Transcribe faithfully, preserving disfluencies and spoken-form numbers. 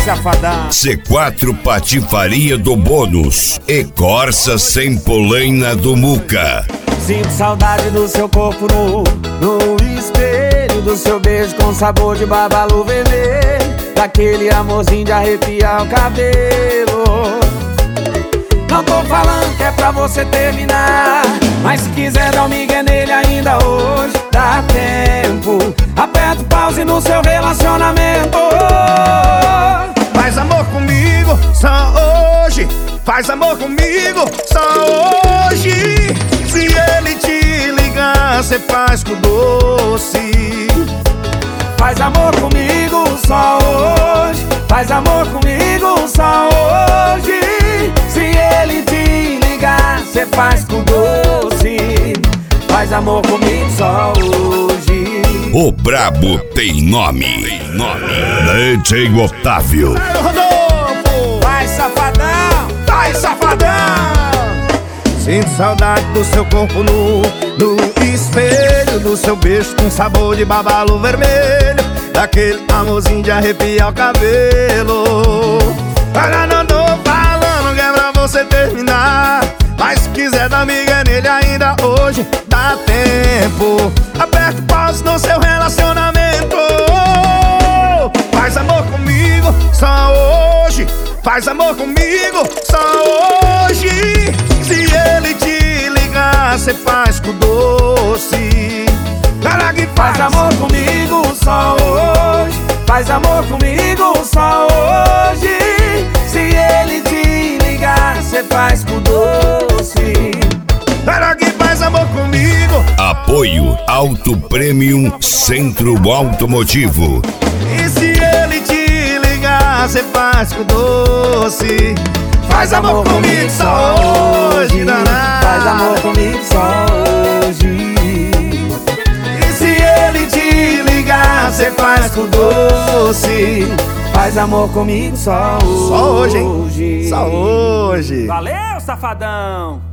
safadão. C quatro Patifaria do Bônus e Corsa sem polaina do Muca. Sinto saudade do seu corpo nu, no espelho do seu beijo com sabor de babalu vermelho, daquele amorzinho de arrepiar o cabelo. Não tô falando que é pra você terminar, mas se quiser dar um migué nele ainda hoje, dá tempo. Aperta o pause no seu relacionamento. Faz amor comigo só hoje, faz amor comigo só hoje. Se ele te ligar, cê faz com doce. Faz amor comigo só hoje, faz amor comigo só hoje. Se ele te ligar, cê faz com doce. Faz amor comigo só hoje. O brabo tem nome, tem nome. D J Otávio. Vai, Rodolfo! Vai, safadão! Vai, safadão! Sinto saudade do seu corpo nu, no espelho do seu beijo com sabor de babalu vermelho, daquele amorzinho de arrepiar o cabelo. Agora não tô falando que é pra você terminar, mas se quiser dar miga nele ainda hoje, dá tempo. Aperta o pause no seu relacionamento. Faz amor comigo só hoje, faz amor comigo só hoje. Se ele te ligar, cê faz com doce. Cara que Faz amor comigo só hoje, faz amor comigo só hoje. Se ele te ligar, cê faz com doce. Cara que faz amor comigo. Apoio Auto Premium Centro Automotivo. E se ele te ligar, cê faz com doce. Faz amor comigo só hoje, danado. Faz amor comigo só hoje. E se ele te ligar, cê faz com doce. Faz amor comigo só hoje. Só hoje, hein? Só hoje. Valeu, safadão!